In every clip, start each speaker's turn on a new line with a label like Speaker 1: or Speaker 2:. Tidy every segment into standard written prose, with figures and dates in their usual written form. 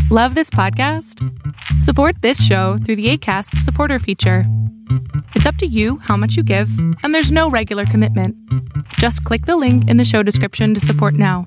Speaker 1: Love this podcast? Support this show through the Acast supporter feature. It's up to you how much you give, and there's no regular commitment. Just click the link in the show description to support now.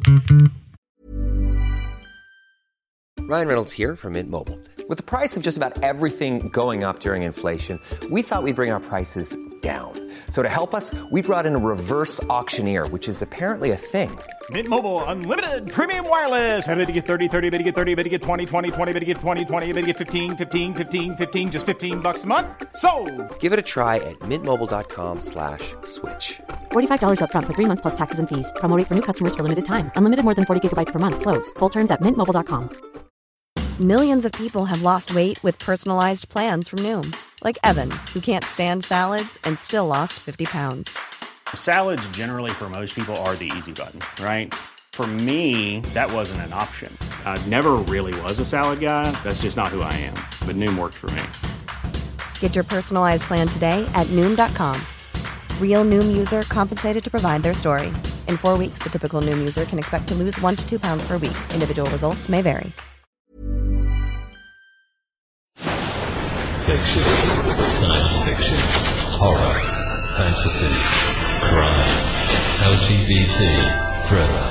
Speaker 2: Ryan Reynolds here from Mint Mobile. With the price of just about everything going up during inflation, we thought we'd bring our prices down. So to help us, we brought in a reverse auctioneer, which is apparently a thing.
Speaker 3: Mint Mobile Unlimited Premium Wireless. How to get 30, 30, bit to get 30, bit to get 20, 20, 20, bit to get 20, 20, bit to get 15, 15, 15, 15, just $15 a month? Sold!
Speaker 2: Give it a try at mintmobile.com/switch.
Speaker 4: $45 up front for 3 months plus taxes and fees. Promo rate for new customers for limited time. Unlimited more than 40 gigabytes per month. Slows full terms at mintmobile.com.
Speaker 5: Millions of people have lost weight with personalized plans from Noom. Like Evan, who can't stand salads and still lost 50 pounds.
Speaker 3: Salads generally for most people are the easy button, right? For me, that wasn't an option. I never really was a salad guy. That's just not who I am. But Noom worked for me.
Speaker 5: Get your personalized plan today at Noom.com. Real Noom user compensated to provide their story. In 4 weeks, the typical Noom user can expect to lose 1 to 2 pounds per week. Individual results may vary.
Speaker 6: Fiction, science fiction, horror, fantasy, crime, LGBT, thriller.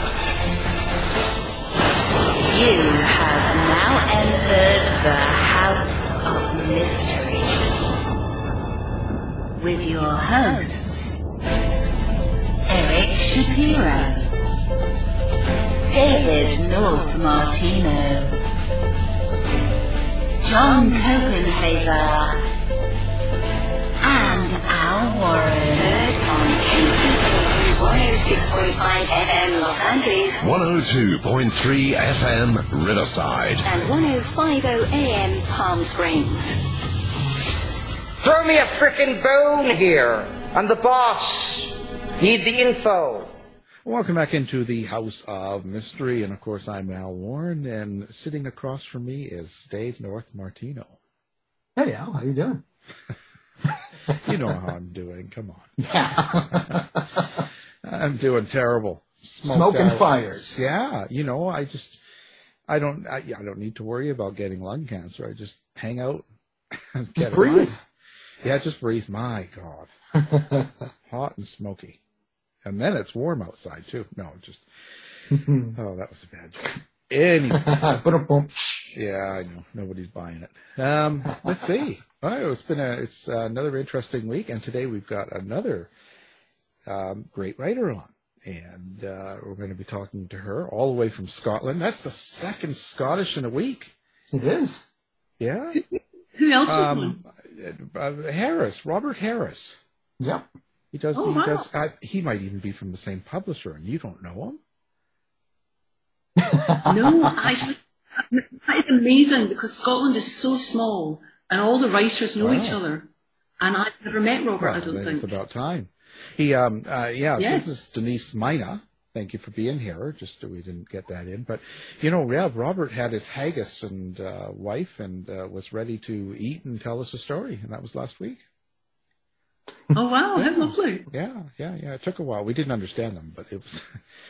Speaker 7: You have now entered the House of Mystery with your hosts, Eric Shapiro, David North Martino, John Copenhaver, and Al Warren.
Speaker 8: Heard on KCAA 106.5 FM Los Angeles,
Speaker 6: 102.3 FM Riverside,
Speaker 8: and 105.0 AM Palm Springs.
Speaker 9: Throw me a frickin' bone here. I'm the boss. Need the info.
Speaker 10: Welcome back into the House of Mystery, and of course I'm Al Warren, and sitting across from me is Dave North Martino.
Speaker 11: Hey Al, how you doing?
Speaker 10: You know how I'm doing, come on. I'm doing terrible.
Speaker 11: Smoking fires.
Speaker 10: Yeah, you know, I don't need to worry about getting lung cancer. I just hang out and get
Speaker 11: breathe.
Speaker 10: Yeah, just breathe. My God. Hot and smoky. And then it's warm outside, too. No, just... Oh, that was a bad joke. Anyway. Yeah, I know. Nobody's buying it. Let's see. Oh, it's another interesting week, and today we've got another great writer on. And we're going to be talking to her all the way from Scotland. That's the second Scottish in a week.
Speaker 11: It is.
Speaker 10: Yeah.
Speaker 12: Who else was one?
Speaker 10: Harris, Robert Harris.
Speaker 11: Yep.
Speaker 10: He does.
Speaker 12: Oh,
Speaker 10: he
Speaker 12: wow.
Speaker 10: does. He might even be from the same publisher, and you don't know him.
Speaker 12: No, actually, that is amazing because Scotland is so small and all the writers know each other. And I've never met Robert. I don't think
Speaker 10: it's about time. He,
Speaker 12: Yes.
Speaker 10: This is Denise Mina. Thank you for being here. Just we didn't get that in, but you know, yeah, Robert had his haggis and wife, and was ready to eat and tell us a story, and that was last week.
Speaker 12: Oh wow, how lovely!
Speaker 10: Yeah. It took a while. We didn't understand them, but it was.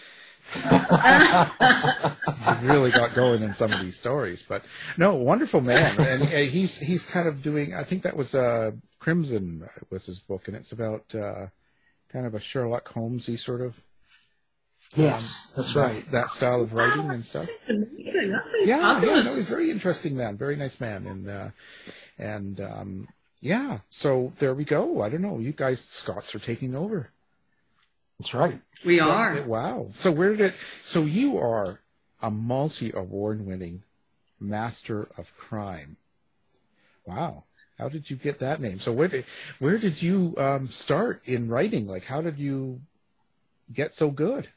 Speaker 10: We really got going in some of these stories, but no, wonderful man, and he's kind of doing. I think that was Crimson was his book, and it's about kind of a Sherlock Holmesy sort of.
Speaker 11: Yes, that's right.
Speaker 10: That style of writing and stuff.
Speaker 12: That's amazing. That's
Speaker 10: Yeah,
Speaker 12: fabulous.
Speaker 10: no, he's a very interesting man, very nice man, and yeah. So there we go. I don't know. You guys, Scots, are taking over.
Speaker 11: That's right.
Speaker 12: We are.
Speaker 10: Yeah, wow. So so you are a multi-award-winning master of crime. Wow. How did you get that name? So where did you start in writing? Like, how did you get so good?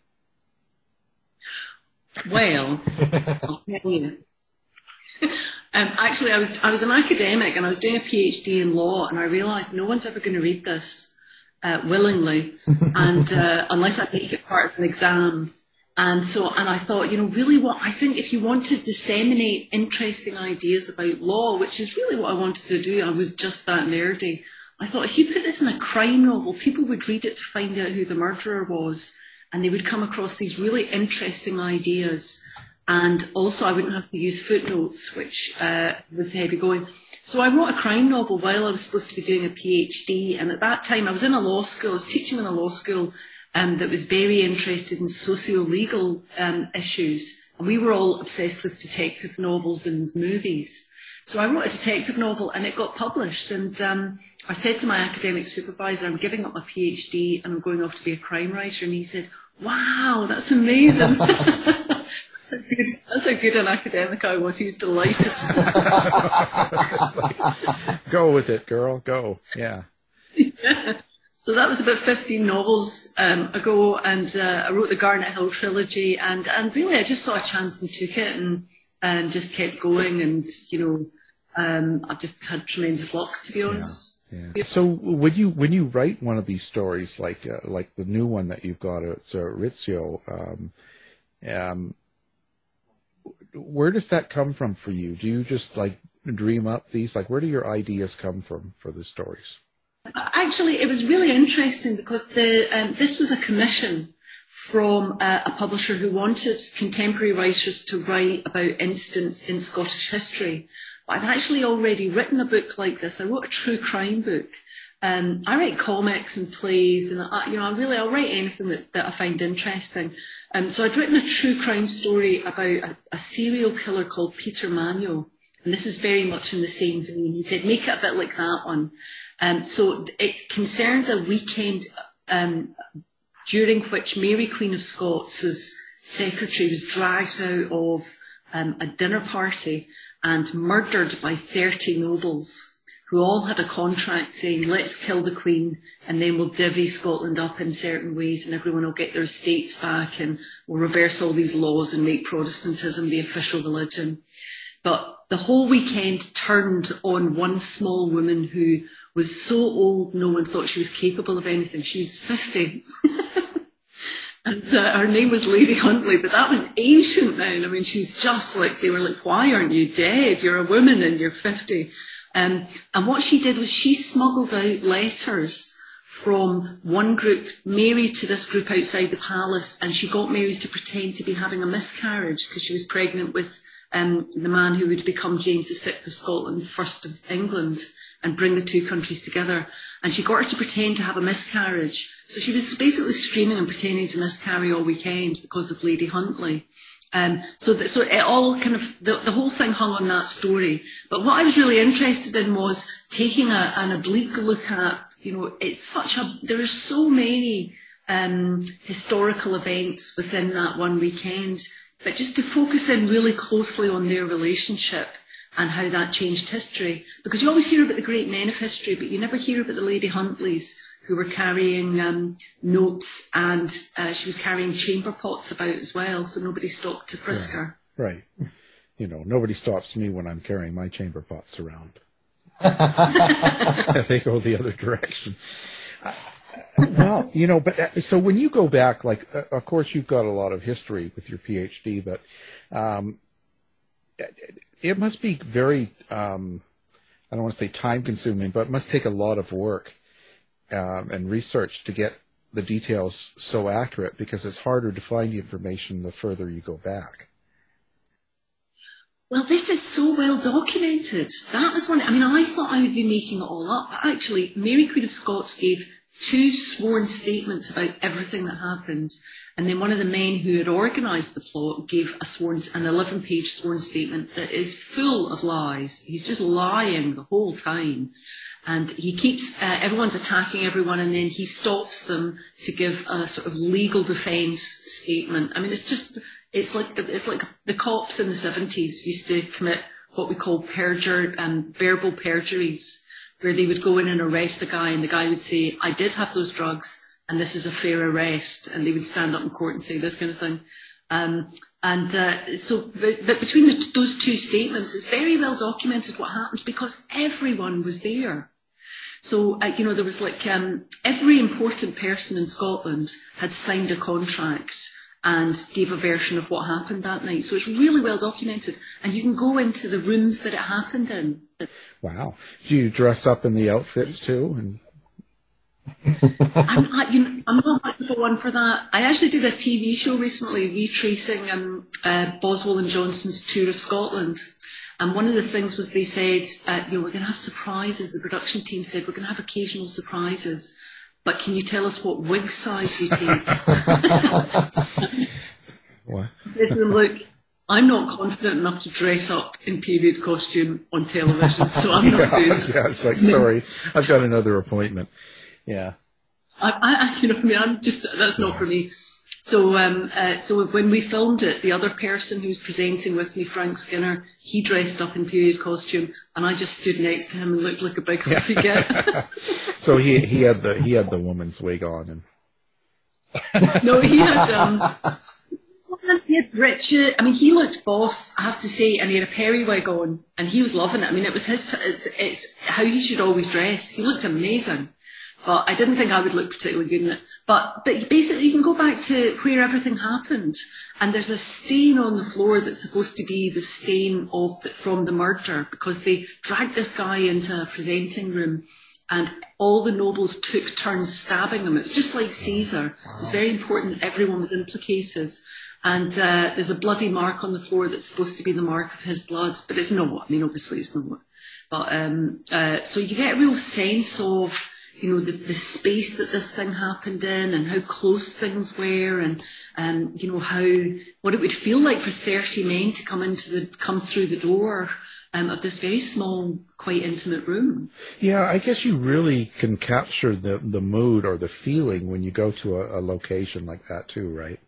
Speaker 12: Well, I'll tell you. Actually, I was an academic and I was doing a PhD in law, and I realised no one's ever going to read this willingly, and unless I make it part of an exam. And I thought, really I think if you want to disseminate interesting ideas about law, which is really what I wanted to do, I was just that nerdy. I thought if you put this in a crime novel, people would read it to find out who the murderer was, and they would come across these really interesting ideas. and also I wouldn't have to use footnotes, which was heavy going. So I wrote a crime novel while I was supposed to be doing a PhD, and at that time I was in a law school. I was teaching in a law school that was very interested in socio-legal issues, and we were all obsessed with detective novels and movies. So I wrote a detective novel and it got published, and I said to my academic supervisor, I'm giving up my PhD and I'm going off to be a crime writer, and he said, wow, that's amazing. That's how good an academic I was. He was delighted.
Speaker 10: Go with it, girl, go. Yeah.
Speaker 12: So that was about 15 novels ago, and I wrote the Garnet Hill trilogy, and really I just saw a chance and took it, and just kept going, and I've just had tremendous luck, to be honest.
Speaker 10: Yeah. So when you write one of these stories, like the new one that you've got at Rizzio, where does that come from for you? Do you just dream up these? Where do your ideas come from for the stories?
Speaker 12: Actually, it was really interesting because this was a commission from a publisher who wanted contemporary writers to write about incidents in Scottish history. But I'd actually already written a book like this. I wrote a true crime book. I write comics and plays, and I'll write anything that I find interesting. So I'd written a true crime story about a serial killer called Peter Manuel, and this is very much in the same vein. He said, make it a bit like that one. So it concerns a weekend during which Mary Queen of Scots' secretary was dragged out of a dinner party and murdered by 30 nobles, who all had a contract saying, let's kill the Queen and then we'll divvy Scotland up in certain ways and everyone will get their estates back and we'll reverse all these laws and make Protestantism the official religion. But the whole weekend turned on one small woman who was so old no one thought she was capable of anything. She was 50. And her name was Lady Huntley, but that was ancient then. I mean, she's just they were like, why aren't you dead? You're a woman and you're 50. And what she did was she smuggled out letters from one group, Mary, to this group outside the palace, and she got Mary to pretend to be having a miscarriage because she was pregnant with the man who would become James VI of Scotland, first of England, and bring the two countries together. And she got her to pretend to have a miscarriage. So she was basically screaming and pretending to miscarry all weekend because of Lady Huntley. So it all kind of, the whole thing hung on that story. But what I was really interested in was taking an oblique look at, there are so many historical events within that one weekend, but just to focus in really closely on their relationship and how that changed history. Because you always hear about the great men of history, but you never hear about the Lady Huntleys who were carrying notes, and she was carrying chamber pots about as well, so nobody stopped to frisk her.
Speaker 10: Right. Nobody stops me when I'm carrying my chamber pots around. They go the other direction. Well, but so when you go back, of course you've got a lot of history with your PhD, but it must be very, I don't want to say time consuming, but it must take a lot of work and research to get the details so accurate, because it's harder to find the information the further you go back.
Speaker 12: Well, this is so well documented. That was one. I mean, I thought I would be making it all up. But actually, Mary Queen of Scots gave 2 sworn statements about everything that happened. And then one of the men who had organised the plot gave an 11-page sworn statement that is full of lies. He's just lying the whole time. And he keeps, everyone's attacking everyone, and then he stops them to give a sort of legal defence statement. I mean, it's like the cops in the 70s used to commit what we call verbal perjuries, where they would go in and arrest a guy, and the guy would say, I did have those drugs, and this is a fair arrest, and they would stand up in court and say this kind of thing. But between those 2 statements, it's very well documented what happened, because everyone was there. So, there was every important person in Scotland had signed a contract and gave a version of what happened that night. So it's really well documented, and you can go into the rooms that it happened in.
Speaker 10: Wow. Do you dress up in the outfits too?
Speaker 12: I'm not much of a one for that. I actually did a TV show recently retracing Boswell and Johnson's tour of Scotland. And one of the things was they said, we're going to have surprises. The production team said, we're going to have occasional surprises. But can you tell us what wig size you take?
Speaker 10: What?
Speaker 12: I said to them, look, I'm not confident enough to dress up in period costume on television, so I'm not doing it.
Speaker 10: Yeah, it's like, sorry, I've got another appointment. Yeah.
Speaker 12: That's not for me. So when we filmed it, the other person who's presenting with me, Frank Skinner, he dressed up in period costume, and I just stood next to him and looked like a big huffy git.
Speaker 10: So he had the woman's wig on, and
Speaker 12: no, he had Richard. I mean, he looked boss, I have to say, and he had a periwig on, and he was loving it. I mean, it was it's how he should always dress. He looked amazing, but I didn't think I would look particularly good in it. But basically, you can go back to where everything happened, and there's a stain on the floor that's supposed to be the stain from the murder, because they dragged this guy into a presenting room, and all the nobles took turns stabbing him. It was just like Caesar. It was very important everyone was implicated. And there's a bloody mark on the floor that's supposed to be the mark of his blood, but it's not. I mean, obviously it's not. But so you get a real sense of, the space that this thing happened in, and how close things were, and what it would feel like for 30 men to come through the door of this very small, quite intimate room.
Speaker 10: Yeah, I guess you really can capture the mood or the feeling when you go to a location like that too, right?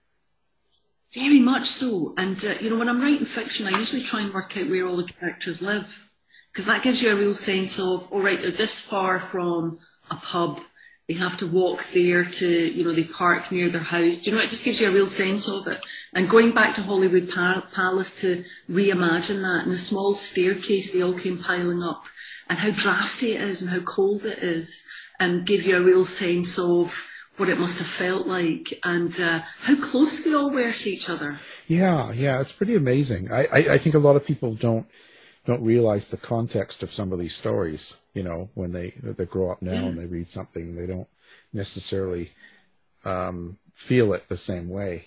Speaker 12: Very much so. And, when I'm writing fiction, I usually try and work out where all the characters live, because that gives you a real sense of, all right, they're this far from a pub. They have to walk there to, they park near their house. It just gives you a real sense of it. And going back to Hollywood Palace to reimagine that, and the small staircase they all came piling up, and how drafty it is and how cold it is, and give you a real sense of what it must have felt like, and how close they all were to each other. Yeah,
Speaker 10: it's pretty amazing. I think a lot of people don't realize the context of some of these stories. When they grow up now and they read something, they don't necessarily feel it the same way.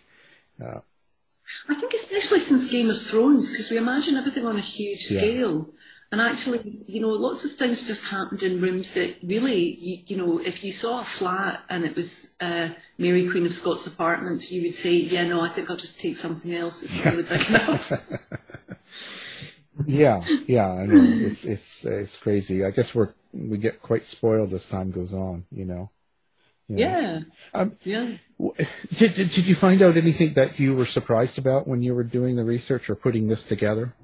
Speaker 12: I think especially since Game of Thrones, because we imagine everything on a huge scale. And actually, lots of things just happened in rooms that really, if you saw a flat and it was Mary Queen of Scots apartments, you would say, yeah, no, I think I'll just take something else. It's not really big enough.
Speaker 10: Yeah, I know. It's crazy. I guess we get quite spoiled as time goes on,
Speaker 12: Yeah.
Speaker 10: Did you find out anything that you were surprised about when you were doing the research or putting this together?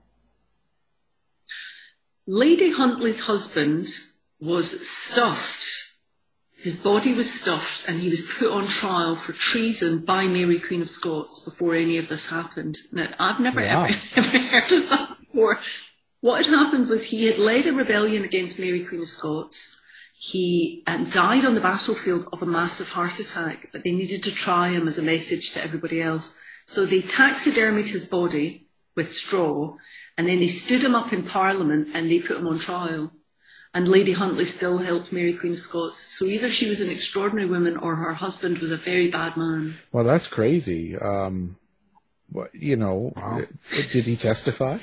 Speaker 12: Lady Huntley's husband was stuffed. His body was stuffed, and he was put on trial for treason by Mary Queen of Scots before any of this happened. Now, I've never ever heard of that before. What had happened was he had led a rebellion against Mary Queen of Scots. He died on the battlefield of a massive heart attack, but they needed to try him as a message to everybody else. So they taxidermied his body with straw, and then they stood him up in Parliament and they put him on trial. And Lady Huntley still helped Mary Queen of Scots. So either she was an extraordinary woman or her husband was a very bad man.
Speaker 10: Well, that's crazy. Did he testify?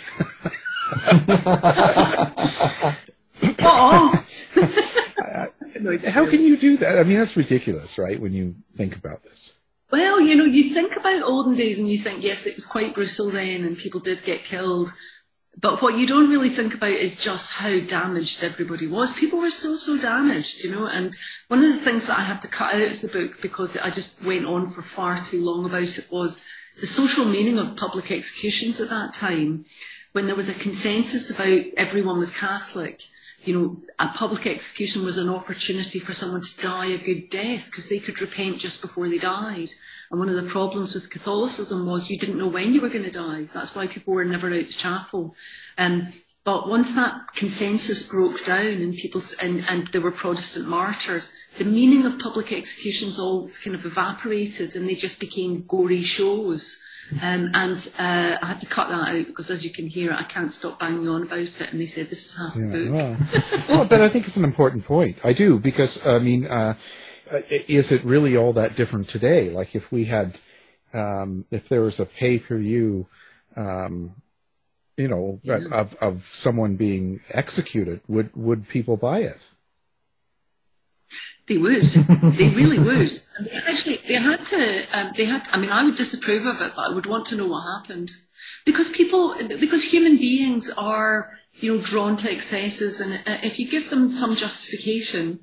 Speaker 10: How can you do that? I mean, that's ridiculous, right, when you think about this.
Speaker 12: Well, you think about olden days and you think, yes, it was quite brutal then and people did get killed. But what you don't really think about is just how damaged everybody was. People were so damaged, and one of the things that I had to cut out of the book, because I just went on for far too long about it, was the social meaning of public executions at that time, when there was a consensus about everyone was Catholic. A public execution was an opportunity for someone to die a good death because they could repent just before they died. And one of the problems with Catholicism was you didn't know when you were going to die. That's why people were never out to chapel. But once that consensus broke down and there were Protestant martyrs, the meaning of public executions all kind of evaporated and they just became gory shows. I had to cut that out because, as you can hear, I can't stop banging on about it. And they said this is half the book.
Speaker 10: Well, but I think it's an important point. I do, because I mean, is it really all that different today? Like if we had, if there was a pay-per-view, of someone being executed, would people buy it?
Speaker 12: They would. They really would. And they had to. I mean, I would disapprove of it, but I would want to know what happened, because human beings are, drawn to excesses, and if you give them some justification,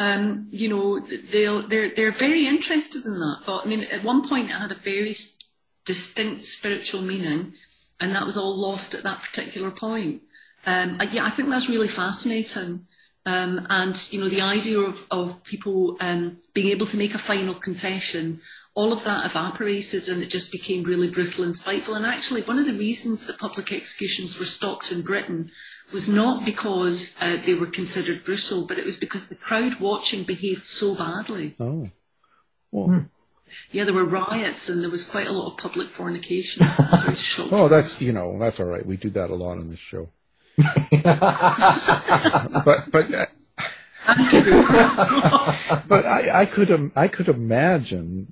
Speaker 12: they're very interested in that. But I mean, at one point, it had a very distinct spiritual meaning, and that was all lost at that particular point. I think that's really fascinating. And the idea of people being able to make a final confession, all of that evaporated, and it just became really brutal and spiteful. And actually, one of the reasons that public executions were stopped in Britain was not because they were considered brutal, but it was because the crowd watching behaved so badly.
Speaker 10: Oh, well.
Speaker 12: Yeah, there were riots, and there was quite a lot of public fornication.
Speaker 10: Oh, that's all right. We do that a lot on this show. but I could imagine.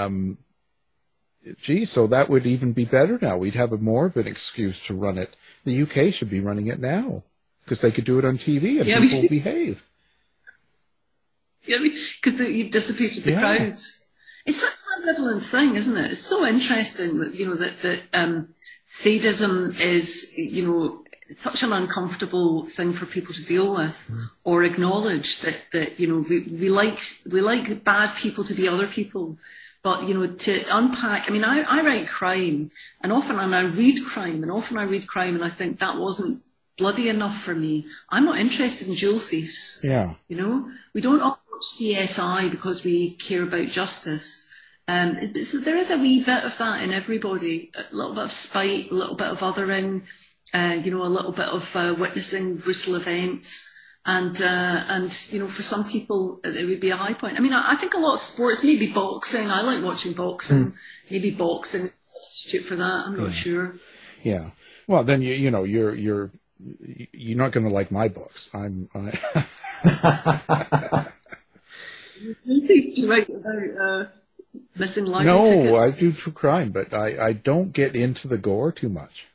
Speaker 10: So that would even be better now. We'd have more of an excuse to run it. The UK should be running it now because they could do it on TV and people behave.
Speaker 12: Yeah, because you've dissipated the crowds. It's such an ambivalent thing, isn't it? It's so interesting that that sadism is such an uncomfortable thing for people to deal with or acknowledge. That we like bad people to be other people, but to unpack. I mean, I write crime, and I read crime, and I think that wasn't bloody enough for me. I'm not interested in jewel thieves.
Speaker 10: Yeah,
Speaker 12: we don't all watch CSI because we care about justice. So there is a wee bit of that in everybody. A little bit of spite, a little bit of othering. A little bit of witnessing brutal events, and for some people it would be a high point. I mean, I think a lot of sports, maybe boxing. I like watching boxing. Maybe boxing is a substitute for that. I'm not sure.
Speaker 10: Yeah. Well, then you're not going to like my books.
Speaker 12: You think you write about missing lottery tickets?
Speaker 10: No, I do true crime, but I don't get into the gore too much.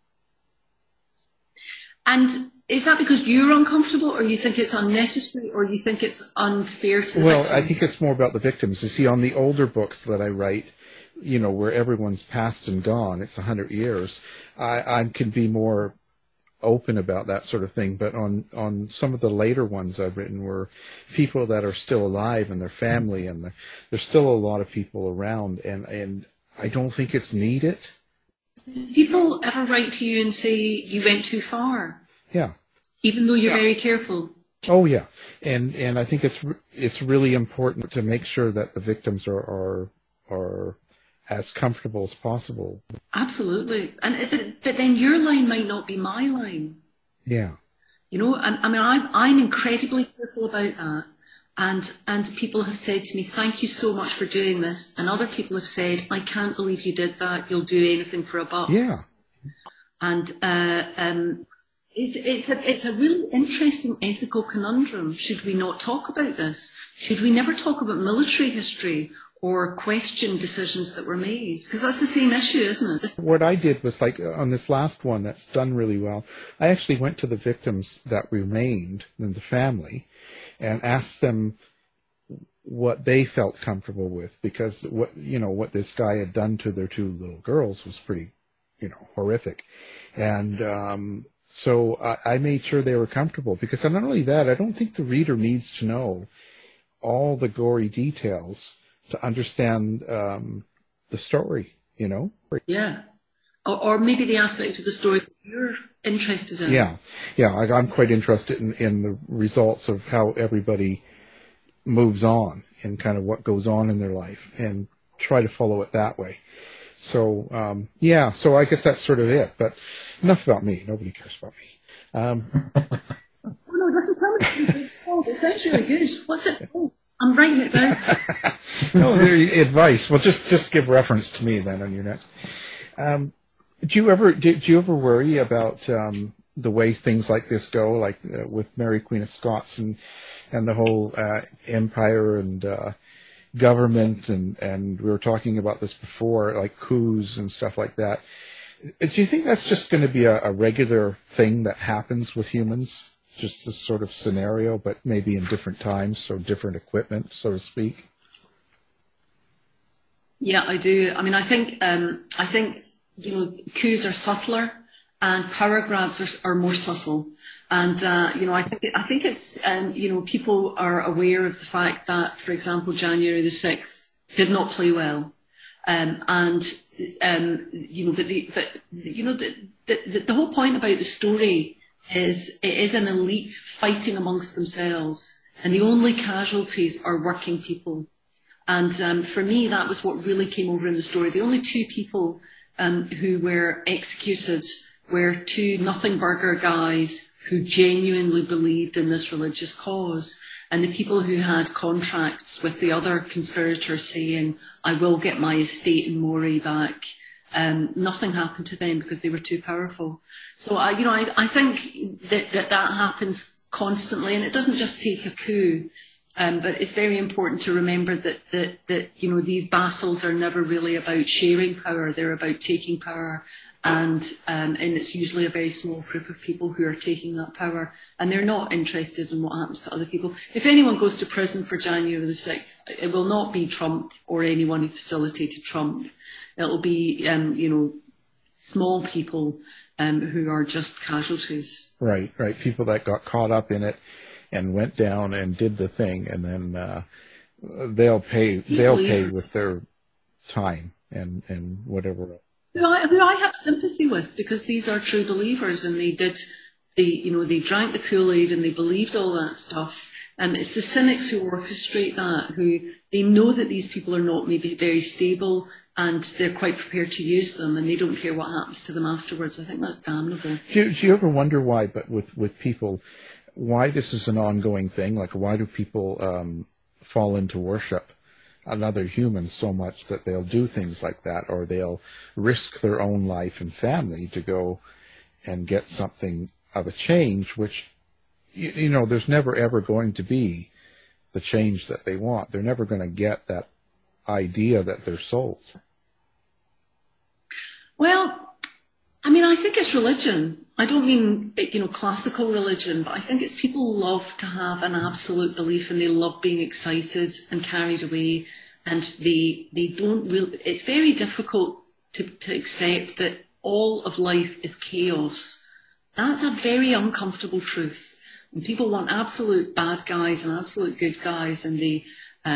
Speaker 12: And is that because you're uncomfortable, or you think it's unnecessary, or you think it's unfair to the victims?
Speaker 10: Well, I think it's more about the victims. You see, on the older books that I write, where everyone's passed and gone, it's 100 years, I can be more open about that sort of thing. But on some of the later ones I've written were people that are still alive and their family, and there's still a lot of people around, and I don't think it's needed.
Speaker 12: People ever write to you and say you went too far?
Speaker 10: Yeah.
Speaker 12: Even though you're very careful?
Speaker 10: Oh, yeah. And I think it's really important to make sure that the victims are as comfortable as possible.
Speaker 12: Absolutely. But then your line might not be my line.
Speaker 10: Yeah.
Speaker 12: I'm incredibly careful about that. And people have said to me, thank you so much for doing this. And other people have said, I can't believe you did that. You'll do anything for a buck.
Speaker 10: Yeah.
Speaker 12: And it's a really interesting ethical conundrum. Should we not talk about this? Should we never talk about military history or question decisions that were made? Because that's the same issue, isn't it?
Speaker 10: What I did was, like, on this last one that's done really well, I actually went to the victims that remained and the family and asked them what they felt comfortable with, because what this guy had done to their two little girls was pretty, horrific. And so I made sure they were comfortable, because not only that, I don't think the reader needs to know all the gory details to understand the story,
Speaker 12: Yeah. Or maybe the aspect of the story that you're interested in.
Speaker 10: Yeah. I'm quite interested in the results of how everybody moves on and kind of what goes on in their life, and try to follow it that way. So, so I guess that's sort of it. But enough about me. Nobody cares about me.
Speaker 12: Oh, no, it doesn't tell me. It sounds really good. What's it called? I'm writing it down.
Speaker 10: No, advice. Well, just give reference to me then on your next. Did you ever worry about the way things like this go, like with Mary Queen of Scots and the whole empire and government, and we were talking about this before, like coups and stuff like that. Do you think that's just going to be a regular thing that happens with humans? Just this sort of scenario, but maybe in different times, so different equipment, so to speak?
Speaker 12: Yeah, I do. I mean, I think coups are subtler and power grabs are more subtle. And I think it's people are aware of the fact that, for example, January the 6th did not play well, the whole point about the story is it is an elite fighting amongst themselves, and the only casualties are working people. And for me, that was what really came over in the story. The only two people who were executed were two nothing burger guys who genuinely believed in this religious cause, and the people who had contracts with the other conspirators saying, I will get my estate in Moray back. Nothing happened to them because they were too powerful. So I think that happens constantly, and it doesn't just take a coup. But it's very important to remember that these battles are never really about sharing power. They're about taking power, and it's usually a very small group of people who are taking that power, and they're not interested in what happens to other people. If anyone goes to prison for January the 6th, it will not be Trump or anyone who facilitated Trump. It'll be small people who are just casualties. Right.
Speaker 10: People that got caught up in it and went down and did the thing, and then they'll pay with their time and whatever.
Speaker 12: Who I have sympathy with, because these are true believers, and they drank the Kool-Aid and they believed all that stuff. It's the cynics who orchestrate that, who they know that these people are not maybe very stable, and they're quite prepared to use them, and they don't care what happens to them afterwards. I think that's damnable.
Speaker 10: Do you ever wonder why, but with people, why this is an ongoing thing? Like, why do people fall into worship another human so much that they'll do things like that, or they'll risk their own life and family to go and get something of a change, which, there's never ever going to be the change that they want. They're never going to get that idea that they're sold.
Speaker 12: Well, I mean, I think it's religion. I don't mean, classical religion, but I think it's people love to have an absolute belief, and they love being excited and carried away, and they don't really, it's very difficult to accept that all of life is chaos. That's a very uncomfortable truth. And people want absolute bad guys and absolute good guys, and they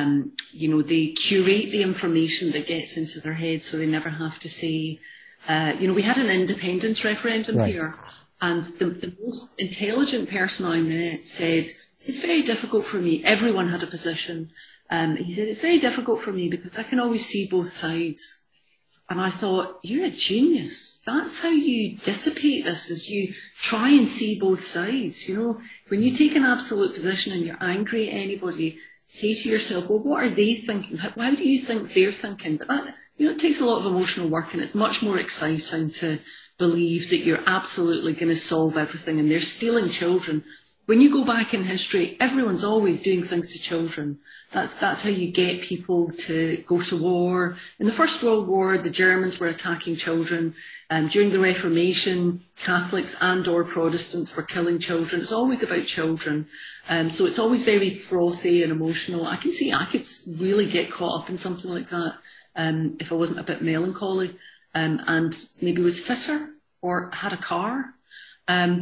Speaker 12: curate the information that gets into their head so they never have to say, we had an independence referendum here, and the most intelligent person I met said, it's very difficult for me. Everyone had a position. He said, it's very difficult for me because I can always see both sides. And I thought, you're a genius. That's how you dissipate this, is you try and see both sides. When you take an absolute position and you're angry at anybody, say to yourself, well, what are they thinking? How do you think they're thinking? But that, it takes a lot of emotional work, and it's much more exciting to believe that you're absolutely going to solve everything, and they're stealing children. When you go back in history, everyone's always doing things to children. That's how you get people to go to war. In the First World War, the Germans were attacking children. During the Reformation, Catholics and or Protestants were killing children. It's always about children. So it's always very frothy and emotional. I can see I could really get caught up in something like that if I wasn't a bit melancholy and maybe was fitter or had a car. I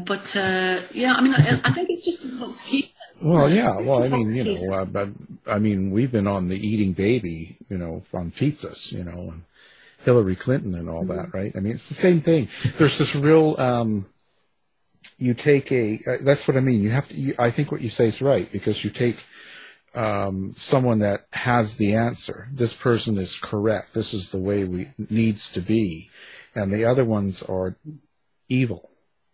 Speaker 12: think it's just intoxicating.
Speaker 10: Well, yeah. Well, I mean, we've been on the eating baby, on pizzas, and Hillary Clinton and all that, right? I mean, it's the same thing. There's this real, you take that's what I mean. You have to, I think what you say is right, because you take someone that has the answer. This person is correct. This is the way we needs to be. And the other ones are evil.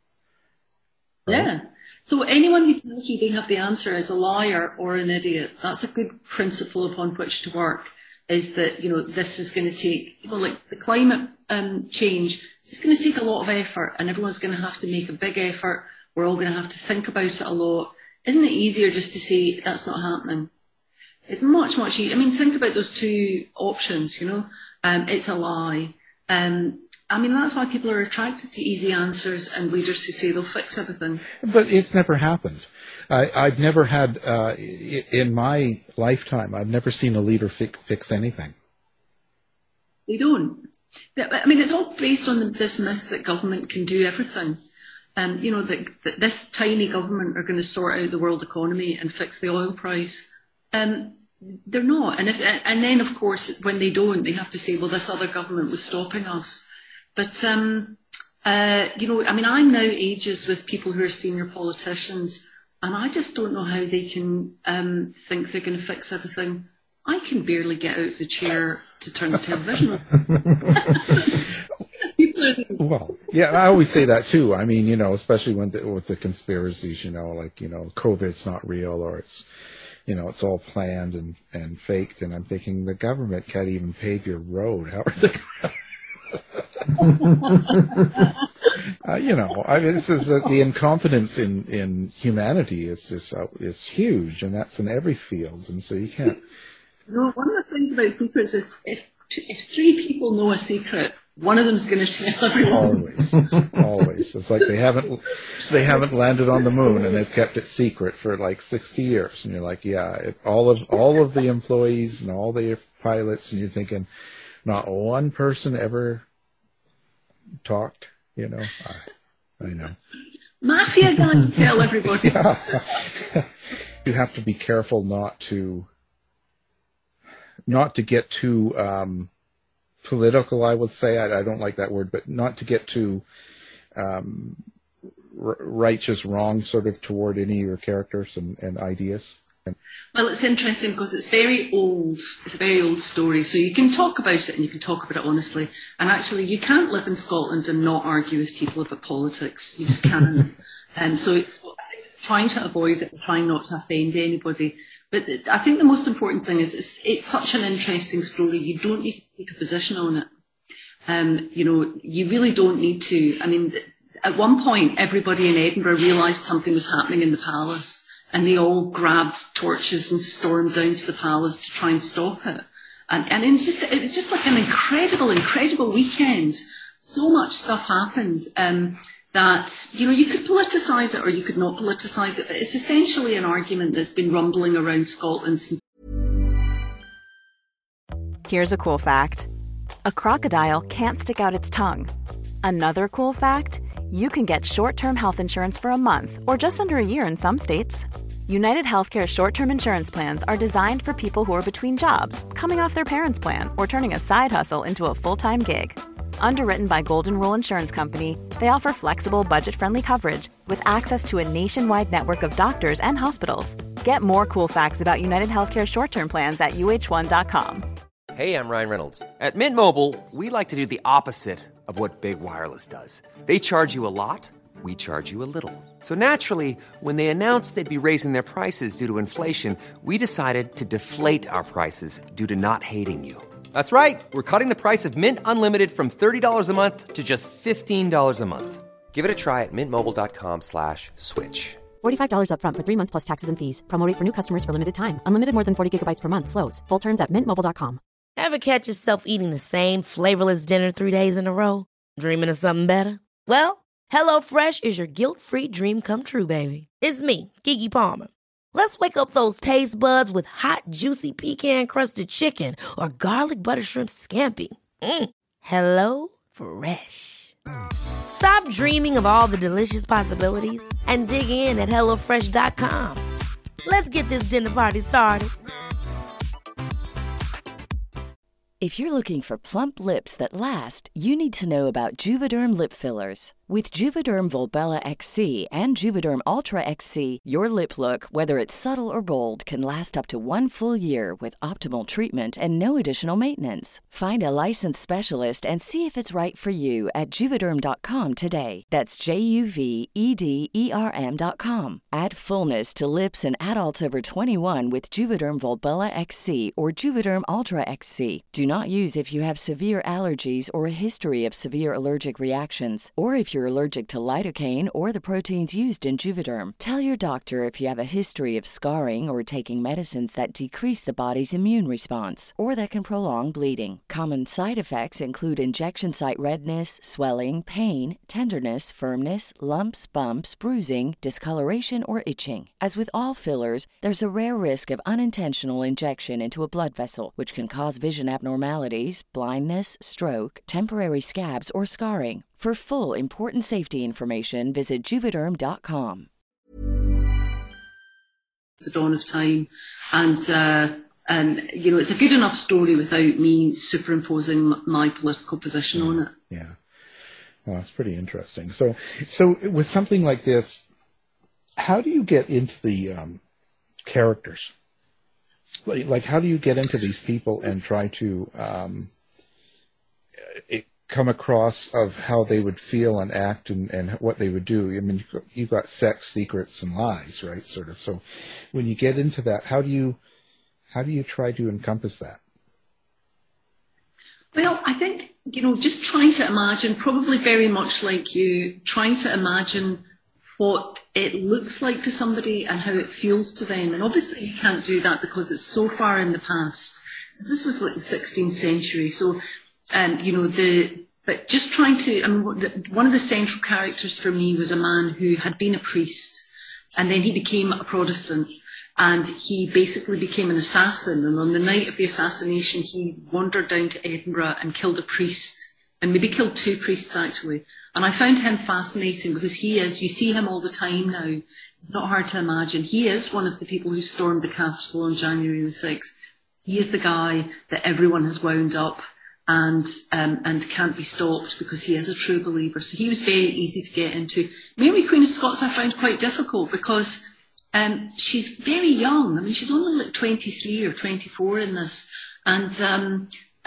Speaker 10: Right?
Speaker 12: Yeah. So anyone who tells you they have the answer is a liar or an idiot. That's a good principle upon which to work. is that, this is going to take, like the climate change, it's going to take a lot of effort, and everyone's going to have to make a big effort. We're all going to have to think about it a lot. Isn't it easier just to say that's not happening? It's much, much easier. I mean, think about those two options, it's a lie. That's why people are attracted to easy answers and leaders who say they'll fix everything.
Speaker 10: But it's never happened. I've never had, in my lifetime, I've never seen a leader fix anything.
Speaker 12: They don't. I mean, it's all based on this myth that government can do everything. That this tiny government are going to sort out the world economy and fix the oil price. They're not. And then, of course, when they don't, they have to say, well, this other government was stopping us. But, I'm now ages with people who are senior politicians, and I just don't know how they can think they're going to fix everything. I can barely get out of the chair to turn the television on.
Speaker 10: Well, yeah, I always say that too. I mean, especially with the conspiracies, like, COVID's not real, or it's, it's all planned and faked. And I'm thinking the government can't even pave your road. How are they? This is the incompetence in humanity is huge, and that's in every field, and so you can't.
Speaker 12: One of the things about secrets is if three people know a secret, one of them's going to tell everyone.
Speaker 10: Always. It's like they haven't landed on the moon and they've kept it secret for like 60 years, and you're like, all of the employees and all the pilots, and you're thinking, not one person ever talked. I know.
Speaker 12: Mafia guys tell everybody.
Speaker 10: Yeah. You have to be careful not to get too political, I would say. I don't like that word, but not to get too righteous wrong sort of toward any of your characters and ideas.
Speaker 12: Well, it's interesting because it's very old. It's a very old story. So you can talk about it, and you can talk about it honestly. And actually, you can't live in Scotland and not argue with people about politics. You just can't. So I think trying to avoid it, trying not to offend anybody. But I think the most important thing is it's such an interesting story. You don't need to take a position on it. You really don't need to. I mean, at one point, everybody in Edinburgh realised something was happening in the palace, and they all grabbed torches and stormed down to the palace to try and stop it. And it was just like an incredible weekend. So much stuff happened that, you could politicise it or you could not politicise it. But it's essentially an argument that's been rumbling around Scotland since.
Speaker 13: Here's a cool fact. A crocodile can't stick out its tongue. Another cool fact, you can get short-term health insurance for a month or just under a year in some states. United Healthcare short-term insurance plans are designed for people who are between jobs, coming off their parents' plan, or turning a side hustle into a full-time gig. Underwritten by Golden Rule Insurance Company, they offer flexible, budget-friendly coverage with access to a nationwide network of doctors and hospitals. Get more cool facts about United Healthcare short-term plans at uh1.com.
Speaker 2: Hey, I'm Ryan Reynolds. At Mint Mobile, we like to do the opposite of what Big Wireless does. They charge you a lot, we charge you a little. So naturally, when they announced they'd be raising their prices due to inflation, we decided to deflate our prices due to not hating you. That's right. We're cutting the price of Mint Unlimited from $30 a month to just $15 a month. Give it a try at mintmobile.com/switch.
Speaker 4: $45 up front for 3 months plus taxes and fees. Promo rate for new customers for limited time. Unlimited more than 40 gigabytes per month. Slows full terms at mintmobile.com.
Speaker 14: Ever catch yourself eating the same flavorless dinner 3 days in a row? Dreaming of something better? Well, HelloFresh is your guilt-free dream come true, baby. It's me, Keke Palmer. Let's wake up those taste buds with hot, juicy pecan-crusted chicken or garlic butter shrimp scampi. Hello Fresh. Stop dreaming of all the delicious possibilities and dig in at HelloFresh.com. Let's get this dinner party started.
Speaker 15: If you're looking for plump lips that last, you need to know about Juvederm lip fillers. With Juvederm Volbella XC and Juvederm Ultra XC, your lip look, whether it's subtle or bold, can last up to 1 full year with optimal treatment and no additional maintenance. Find a licensed specialist and see if it's right for you at Juvederm.com today. That's JUVEDERM.com. Add fullness to lips in adults over 21 with Juvederm Volbella XC or Juvederm Ultra XC. Do not use if you have severe allergies or a history of severe allergic reactions, or if you're allergic to lidocaine or the proteins used in Juvederm. Tell your doctor if you have a history of scarring or taking medicines that decrease the body's immune response or that can prolong bleeding. Common side effects include injection site redness, swelling, pain, tenderness, firmness, lumps, bumps, bruising, discoloration, or itching. As with all fillers, there's a rare risk of unintentional injection into a blood vessel, which can cause vision abnormalities, blindness, stroke, temporary scabs, or scarring. For full, important safety information, visit Juvederm.com.
Speaker 12: The dawn of time, and it's a good enough story without me superimposing my political position on it.
Speaker 10: Yeah, well, it's pretty interesting. So with something like this, how do you get into the characters? Like, how do you get into these people and try to come across of how they would feel and act and what they would do? I mean, you've got sex, secrets, and lies, right? Sort of. So when you get into that, how do you try to encompass that?
Speaker 12: Well, I think, just trying to imagine, probably very much like you, trying to imagine what it looks like to somebody and how it feels to them. And obviously you can't do that because it's so far in the past. This is like the 16th century. So, but just trying to, one of the central characters for me was a man who had been a priest, and then he became a Protestant, and he basically became an assassin. And on the night of the assassination, he wandered down to Edinburgh and killed a priest, and maybe killed 2 priests actually. And I found him fascinating because you see him all the time now. It's not hard to imagine. He is one of the people who stormed the Capitol on January the 6th. He is the guy that everyone has wound up and can't be stopped because he is a true believer. So he was very easy to get into. Mary, Queen of Scots, I found quite difficult because she's very young. I mean, she's only like 23 or 24 in this. But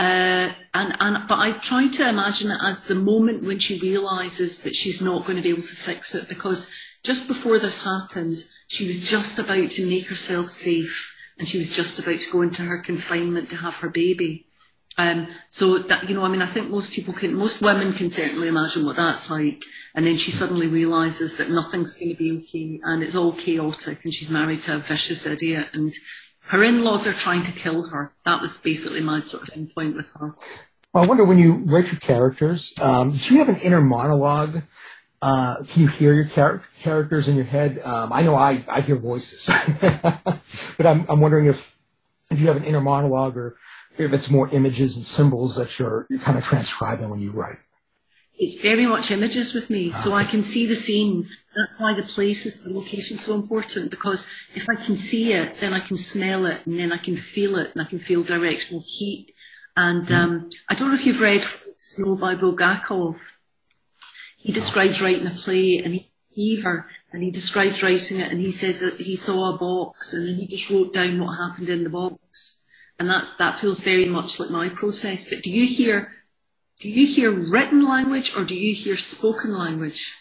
Speaker 12: I try to imagine it as the moment when she realises that she's not going to be able to fix it, because just before this happened, she was just about to make herself safe, and she was just about to go into her confinement to have her baby. So that, I think most women can certainly imagine what that's like. And then she suddenly realises that nothing's going to be okay, and it's all chaotic, and she's married to a vicious idiot, and her in-laws are trying to kill her. That was basically my sort of end point with her.
Speaker 11: Well, I wonder, when you write your characters, do you have an inner monologue? Can you hear your characters in your head? I know I hear voices, but I'm wondering if you have an inner monologue, or if it's more images and symbols that you're kind of transcribing when you write.
Speaker 12: It's very much images with me, so I can see the scene. That's why the places, the location is so important, because if I can see it, then I can smell it, and then I can feel it, and I can feel directional heat. And I don't know if you've read Snow by Bulgakov. He describes writing a play, and he describes writing it, and he says that he saw a box, and then he just wrote down what happened in the box. And that feels very much like my process. But do you hear written language, or do you hear spoken language?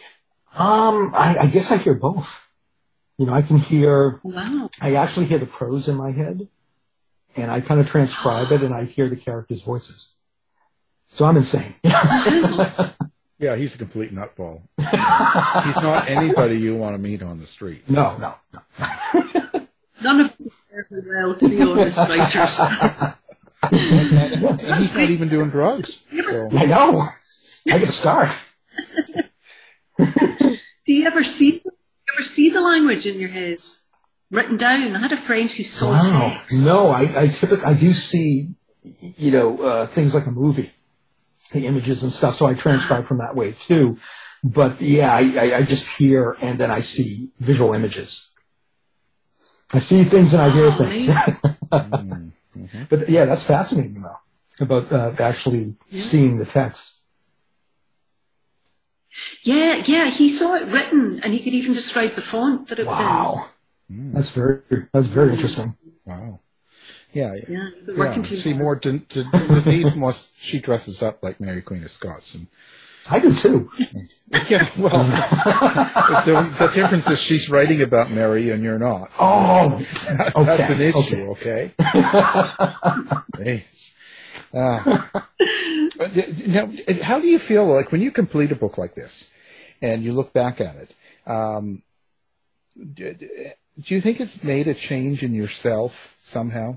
Speaker 11: I guess I hear both. I can hear,
Speaker 12: wow.
Speaker 11: I actually hear the prose in my head, and I kind of transcribe it, and I hear the characters' voices. So I'm insane.
Speaker 10: Yeah, he's a complete nutball. He's not anybody you want to meet on the street.
Speaker 11: No.
Speaker 12: None of us are very well, to be honest, writers.
Speaker 10: And he's not even doing drugs. So.
Speaker 11: I know. I can start.
Speaker 12: Do you ever see the language in your head written down? I had a friend who saw text.
Speaker 11: No, I do see, things like a movie, the images and stuff. So I transcribe from that way too. But yeah, I just hear, and then I see visual images. I see things and I hear things.
Speaker 10: Mm-hmm.
Speaker 11: But yeah, that's fascinating though, about actually seeing the text.
Speaker 12: Yeah, he saw it written, and he could even describe the font that it was in.
Speaker 11: Wow, that's very interesting.
Speaker 10: Wow. Yeah.
Speaker 12: See,
Speaker 10: more Denise she dresses up like Mary Queen of Scots, and
Speaker 11: I do too.
Speaker 10: Yeah, well, the difference is she's writing about Mary and you're not.
Speaker 11: Oh, okay.
Speaker 10: That's an issue, okay? Hey. Now, how do you feel like when you complete a book like this and you look back at it? Do you think it's made a change in yourself somehow?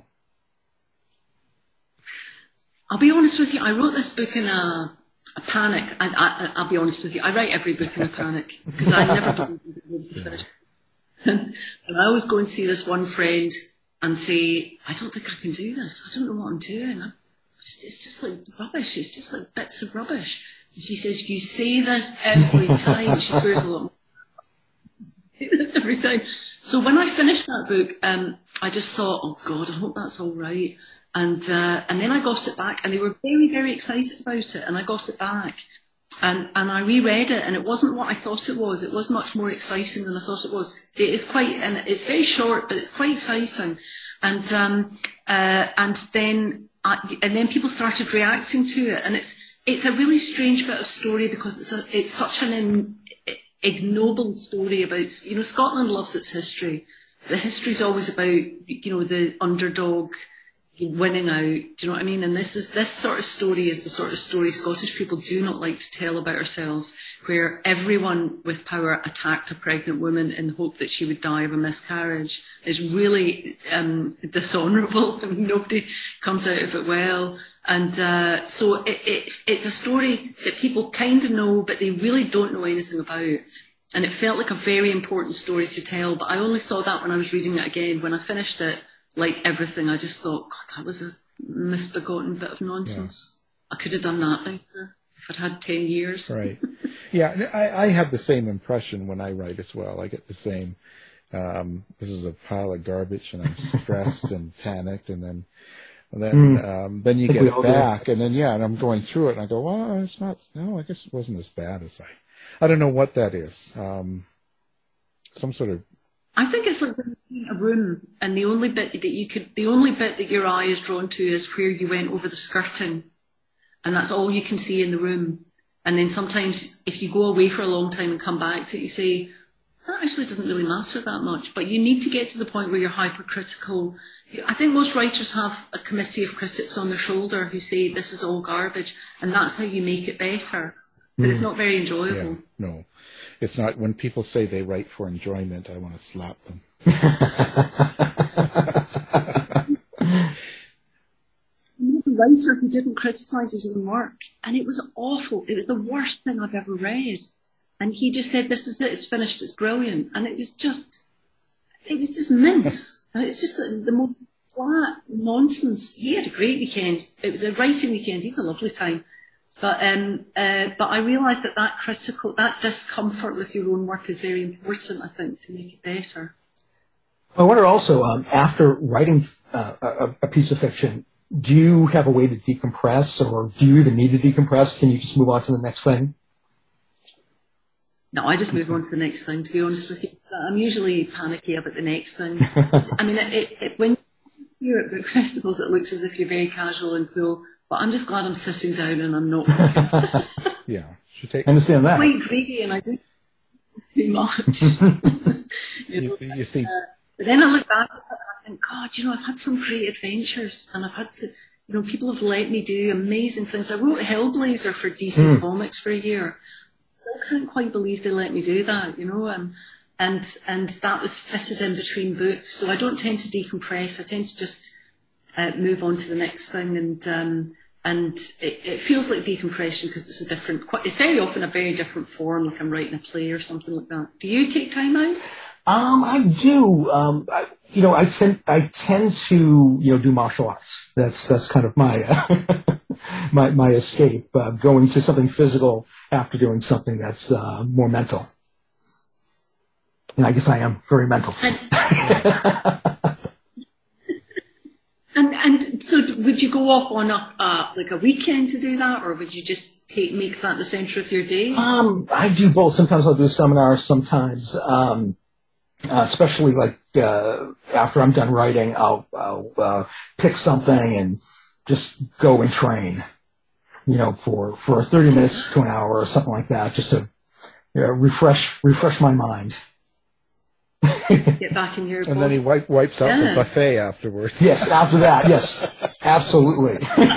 Speaker 12: I'll be honest with you. I wrote this book in a panic. I'll be honest with you. I write every book in a panic because I never believe in it. And I always go and see this one friend and say, I don't think I can do this. I don't know what I'm doing. It's just like rubbish. It's just like bits of rubbish. And she says, you say this every time. She swears a lot. This every time. So when I finished that book, I just thought, oh God, I hope that's all right. And then I got it back, and they were very, very excited about it. And I got it back, and I reread it, and it wasn't what I thought it was. It was much more exciting than I thought it was. It is quite, and it's very short, but it's quite exciting. And then people started reacting to it, and it's a really strange bit of story because it's such an ignoble story about, Scotland loves its history. The history's always about, the underdog winning out. Do you know what I mean? And this sort of story is the sort of story Scottish people do not like to tell about ourselves, where everyone with power attacked a pregnant woman in the hope that she would die of a miscarriage. It's really dishonourable, and nobody comes out of it well. And so it's a story that people kind of know, but they really don't know anything about. And it felt like a very important story to tell, but I only saw that when I was reading it again. When I finished it, like everything, I just thought, God, that was a misbegotten bit of nonsense. Yeah. I could have done that better if I'd had 10 years.
Speaker 10: Right. Yeah, I have the same impression when I write as well. I get the same, this is a pile of garbage, and I'm stressed and panicked, and then you get it back, and then, and I'm going through it, and I go, well, it's not, no, I guess it wasn't as bad as I don't know what that is. Some sort of,
Speaker 12: I think it's like in a room, and the only bit that your eye is drawn to is where you went over the skirting, and that's all you can see in the room. And then sometimes, if you go away for a long time and come back to it, you say, that actually doesn't really matter that much. But you need to get to the point where you're hypercritical. I think most writers have a committee of critics on their shoulder who say this is all garbage, and that's how you make it better. But it's not very enjoyable.
Speaker 10: Yeah, no. It's not. When people say they write for enjoyment, I want to slap them.
Speaker 12: A writer who didn't criticise his own work, and it was awful. It was the worst thing I've ever read. And he just said, "This is it. It's finished. It's brilliant." And it was just mince. And it's just the most flat nonsense. He had a great weekend. It was a writing weekend. He had a lovely time. But I realised that discomfort with your own work is very important, I think, to make it better.
Speaker 11: I wonder also, after writing a piece of fiction, do you have a way to decompress, or do you even need to decompress? Can you just move on to the next thing?
Speaker 12: No, I just move on to the next thing, to be honest with you. I'm usually panicky about the next thing. I mean, when you're at book festivals, it looks as if you're very casual and cool. But I'm just glad I'm sitting down and I'm not.
Speaker 10: Yeah,
Speaker 11: I understand that.
Speaker 12: I'm quite greedy, and I do too much.
Speaker 10: you see.
Speaker 12: But then I look back and I think, God, I've had some great adventures, and I've had to, people have let me do amazing things. I wrote Hellblazer for DC Comics for a year. I can't quite believe they let me do that, and that was fitted in between books. So I don't tend to decompress. I tend to just move on to the next thing, and it feels like decompression because it's very often a very different form, like I'm writing a play or something like that. Do you take time out?
Speaker 11: I do. I tend to, do martial arts. That's kind of my my escape. Going to something physical after doing something that's more mental. And I guess I am very mental.
Speaker 12: And So would you go off on a weekend to do that, or would you just make that the centre of your day?
Speaker 11: I do both. Sometimes I'll do seminars. Sometimes, especially like after I'm done writing, I'll pick something and just go and train. For 30 minutes to an hour or something like that, just to refresh my mind.
Speaker 12: Get back in your
Speaker 10: and then he wipes out the buffet afterwards.
Speaker 11: Yes, after that, yes, absolutely.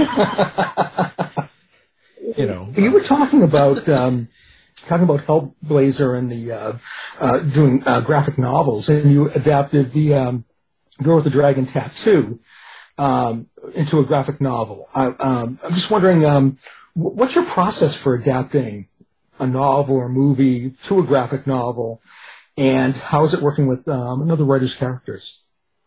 Speaker 11: You were talking about Hellblazer and the doing graphic novels, and you adapted the Girl with the Dragon Tattoo into a graphic novel. I'm just wondering, what's your process for adapting a novel or movie to a graphic novel, and how is it working with another writer's characters?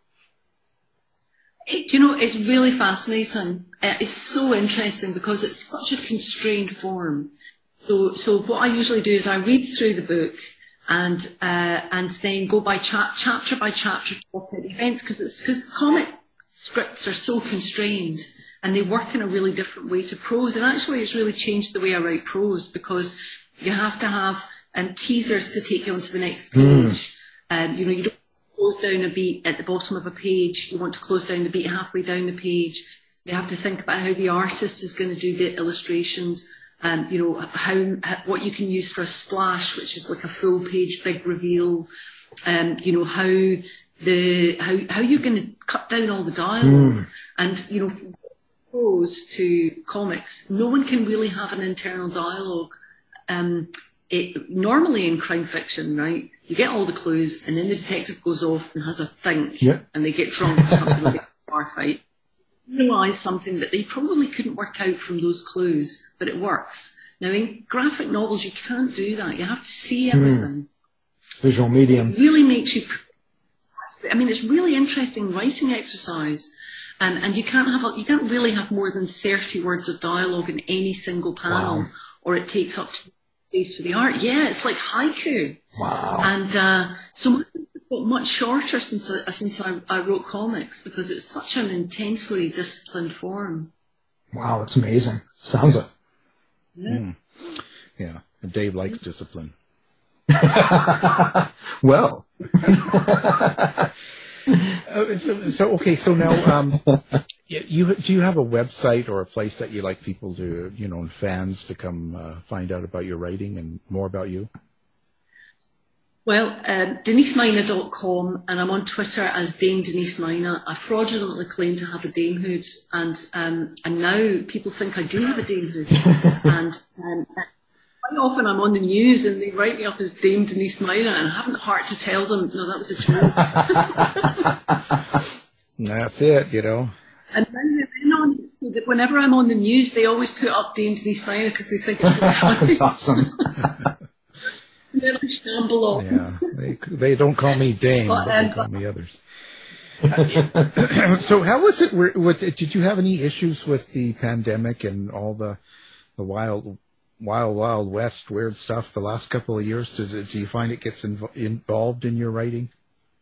Speaker 12: It's really fascinating. It's so interesting because it's such a constrained form. So what I usually do is I read through the book and then go by chapter by chapter to talk about events, because comic scripts are so constrained and they work in a really different way to prose. And actually it's really changed the way I write prose, because you have to have teasers to take you onto the next page. You don't close down a beat at the bottom of a page. You want to close down the beat halfway down the page. You have to think about how the artist is going to do the illustrations. What you can use for a splash, which is like a full page big reveal. How you're going to cut down all the dialogue. And from prose to comics, no one can really have an internal dialogue. Normally in crime fiction, right, you get all the clues and then the detective goes off and has a think, and they get drunk or something like a bar fight. Realise something that they probably couldn't work out from those clues, but it works. Now in graphic novels you can't do that. You have to see everything.
Speaker 11: Visual medium.
Speaker 12: It really makes you, it's really interesting writing exercise. And you can't really have more than 30 words of dialogue in any single panel, or it takes up space for the art. Yeah, it's like haiku.
Speaker 11: Wow.
Speaker 12: And so mine got much shorter since I wrote comics, because it's such an intensely disciplined form.
Speaker 11: Wow, that's amazing. Sounds it.
Speaker 10: Yeah, and Dave likes discipline.
Speaker 11: Well.
Speaker 10: So now, do you have a website or a place that you like people to, fans to come find out about your writing and more about you?
Speaker 12: Well, DeniseMiner.com, and I'm on Twitter as Dame Denise Miner. I fraudulently claim to have a damehood, and now people think I do have a damehood. and quite often I'm on the news and they write me up as Dame Denise Miner, and I haven't the heart to tell them, no, that was a joke.
Speaker 10: That's it,
Speaker 12: And then so that whenever I'm on the news, they always put up Dame Denise Miner because they think it's really funny.
Speaker 11: That's awesome.
Speaker 12: And then I shamble off.
Speaker 10: Yeah, they don't call me Dame, but they call me others. So how was it? Did you have any issues with the pandemic and all the wild west weird stuff the last couple of years? Do you find it gets involved in your writing?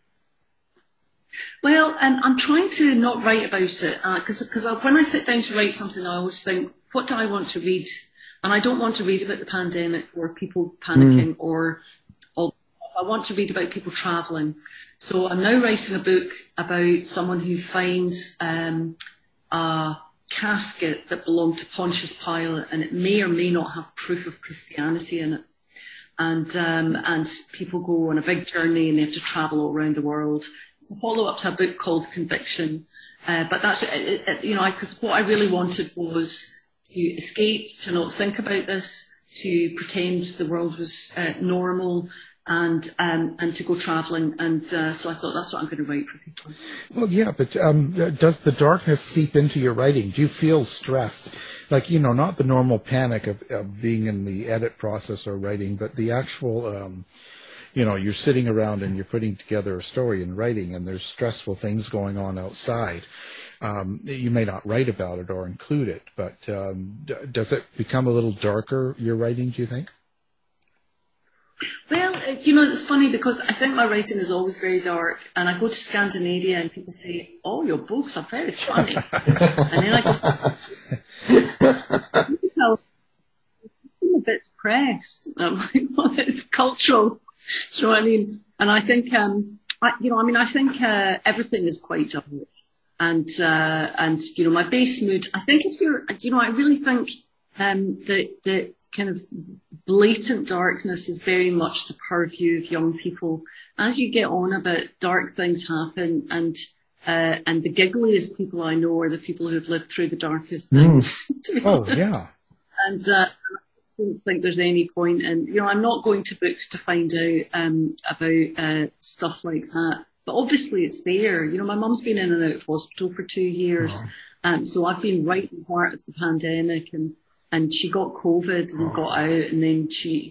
Speaker 12: Well, I'm trying to not write about it, because when I sit down to write something, I always think, what do I want to read? And I don't want to read about the pandemic or people panicking I want to read about people travelling. So I'm now writing a book about someone who finds a casket that belonged to Pontius Pilate, and it may or may not have proof of Christianity in it. And people go on a big journey and they have to travel all around the world. It's a follow-up to a book called Conviction. But that's, because what I really wanted was to escape, to not think about this, to pretend the world was normal, and to go travelling. And so I thought that's what I'm going to write for people.
Speaker 10: Well, yeah, but does the darkness seep into your writing? Do you feel stressed? Like, not the normal panic of being in the edit process or writing, but the actual, you're sitting around and you're putting together a story and writing, and there's stressful things going on outside. You may not write about it or include it, but does it become a little darker, your writing, do you think?
Speaker 12: Well, it's funny because I think my writing is always very dark, and I go to Scandinavia and people say, "Oh, your books are very funny," and then I just I'm a bit depressed. I'm like, well, it's cultural. Do you know what I mean? And I think, I think everything is quite dark, and my base mood. I think if you're, I really think that kind of blatant darkness is very much the purview of young people. As you get on a bit, dark things happen, and the giggliest people I know are the people who've lived through the darkest things. To be honest. Yeah. And I don't think there's any point in, I'm not going to books to find out about stuff like that. But obviously it's there. My mum's been in and out of hospital for 2 years. So I've been right in the heart of the pandemic, and she got COVID and got out, and then she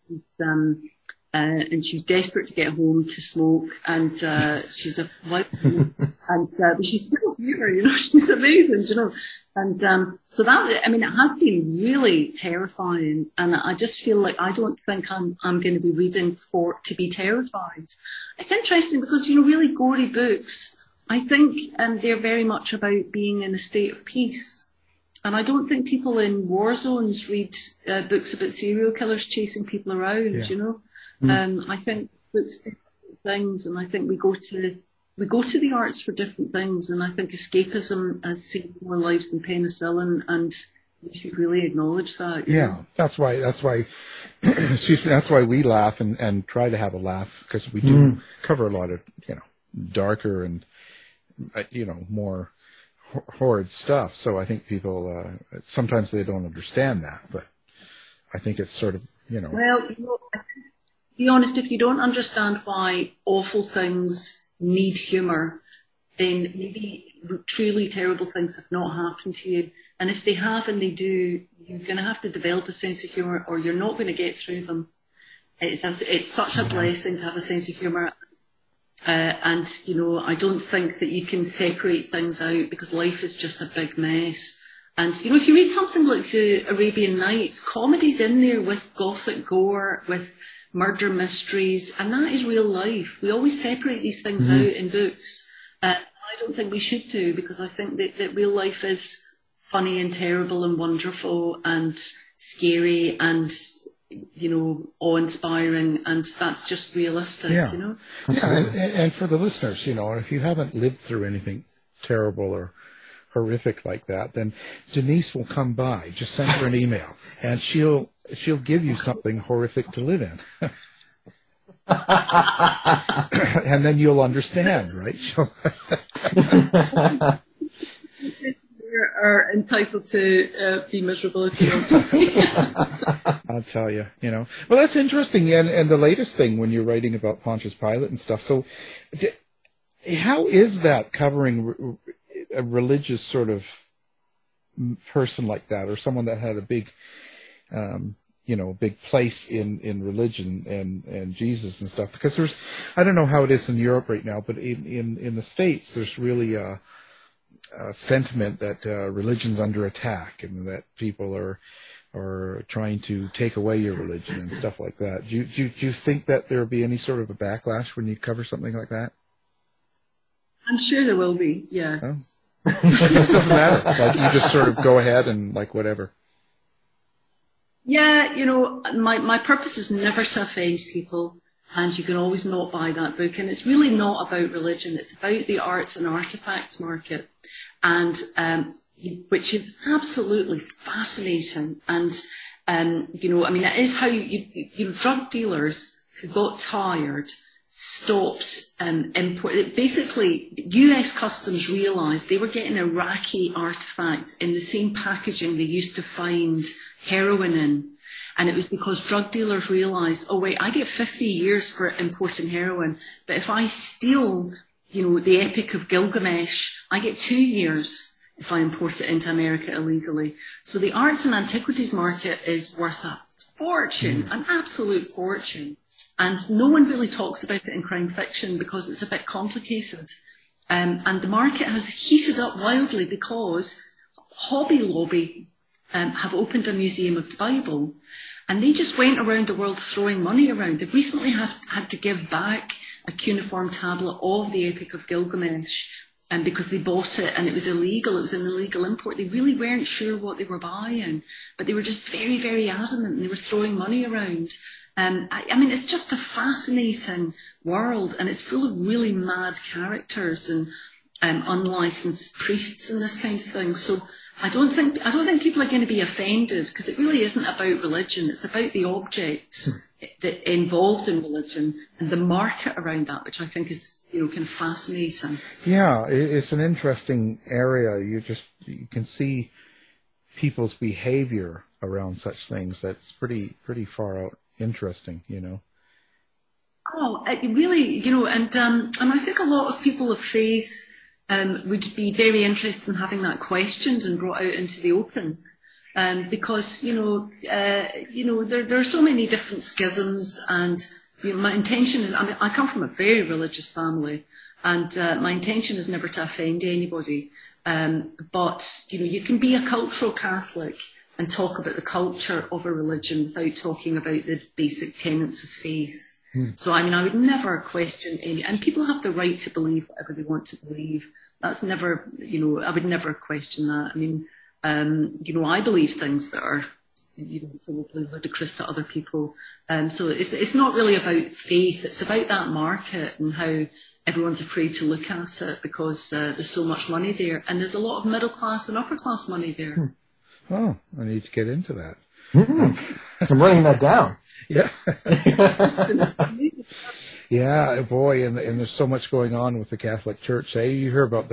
Speaker 12: was desperate to get home to smoke, and she's a white woman, and but she's still here, she's amazing, and so that, it has been really terrifying, and I just feel like I don't think I'm going to be reading to be terrified. It's interesting because really gory books, I think they're very much about being in a state of peace. And I don't think people in war zones read books about serial killers chasing people around, I think books do different things, and I think we go to the arts for different things, and I think escapism has saved more lives than penicillin, and we should really acknowledge that.
Speaker 10: Yeah, that's why excuse me, that's why we laugh and try to have a laugh, because we do cover a lot of, darker and, more horrid stuff. So I think people, sometimes they don't understand that, but I think it's sort of,
Speaker 12: Well, to be honest, if you don't understand why awful things need humour, then maybe truly terrible things have not happened to you. And if they have and they do, you're going to have to develop a sense of humour, or you're not going to get through them. It's such a blessing to have a sense of humour. And I don't think that you can separate things out, because life is just a big mess. And, if you read something like the Arabian Nights, comedy's in there with gothic gore, with murder mysteries, and that is real life. We always separate these things out in books. I don't think we should do, because I think that real life is funny and terrible and wonderful and scary and, awe-inspiring, and that's just realistic,
Speaker 10: Yeah, and for the listeners, if you haven't lived through anything terrible or horrific like that, then Denise will come by. Just send her an email, and she'll give you something horrific to live in. And then you'll understand, right?
Speaker 12: Are entitled to be miserable if you want to.
Speaker 10: I'll tell you, Well, that's interesting. And the latest thing, when you're writing about Pontius Pilate and stuff, so how is that covering a religious sort of person like that, or someone that had a big, big place in religion and Jesus and stuff? Because I don't know how it is in Europe right now, but in the States, there's really a sentiment that religion's under attack, and that people are trying to take away your religion and stuff like that. Do you think that there will be any sort of a backlash when you cover something like that?
Speaker 12: I'm sure there will be, yeah.
Speaker 10: Oh. It doesn't matter. Like, you just sort of go ahead and whatever.
Speaker 12: Yeah, my purpose is never to offend people, and you can always not buy that book. And it's really not about religion. It's about the arts and artifacts market, and which is absolutely fascinating. And, it is how drug dealers who got tired stopped import. Basically, US Customs realised they were getting Iraqi artifacts in the same packaging they used to find heroin in. And it was because drug dealers realised, oh wait, I get 50 years for importing heroin, but if I steal, the Epic of Gilgamesh, I get 2 years if I import it into America illegally. So the arts and antiquities market is worth a fortune, an absolute fortune. And no one really talks about it in crime fiction because it's a bit complicated. And the market has heated up wildly because Hobby Lobby have opened a museum of the Bible. And they just went around the world throwing money around. They've recently had to give back a cuneiform tablet of the Epic of Gilgamesh, and because they bought it and it was illegal, it was an illegal import. They really weren't sure what they were buying, but they were just very, very adamant, and they were throwing money around. I mean, it's just a fascinating world, and it's full of really mad characters and unlicensed priests and this kind of thing. So I don't think people are going to be offended, because it really isn't about religion. It's about the objects that involved in religion and the market around that, which I think is, kind of fascinating.
Speaker 10: Yeah, it's an interesting area. You can see people's behavior around such things. That's pretty far out interesting,
Speaker 12: Oh, it really, and I think a lot of people of faith would be very interested in having that questioned and brought out into the open. Because, there are so many different schisms, and my intention is, I come from a very religious family, and my intention is never to offend anybody. But, you can be a cultural Catholic and talk about the culture of a religion without talking about the basic tenets of faith. So, I would never question any, and people have the right to believe whatever they want to believe. That's never, I would never question that. I believe things that are, probably ludicrous to other people. So it's not really about faith. It's about that market and how everyone's afraid to look at it because there's so much money there. And there's a lot of middle class and upper class money there.
Speaker 10: Oh, I need to get into that.
Speaker 11: I'm writing that down.
Speaker 10: Yeah. Yeah, boy, and there's so much going on with the Catholic Church. You hear about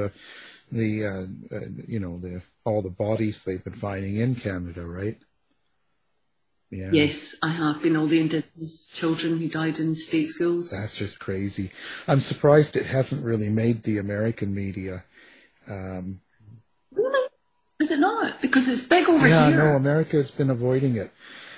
Speaker 10: all the bodies they've been finding in Canada, right? Yeah.
Speaker 12: Yes, I have been. All the Indigenous children who died in state schools.
Speaker 10: That's just crazy. I'm surprised it hasn't really made the American media.
Speaker 12: Really? Is it not? Because it's big over here.
Speaker 10: Yeah, no, America has been avoiding it.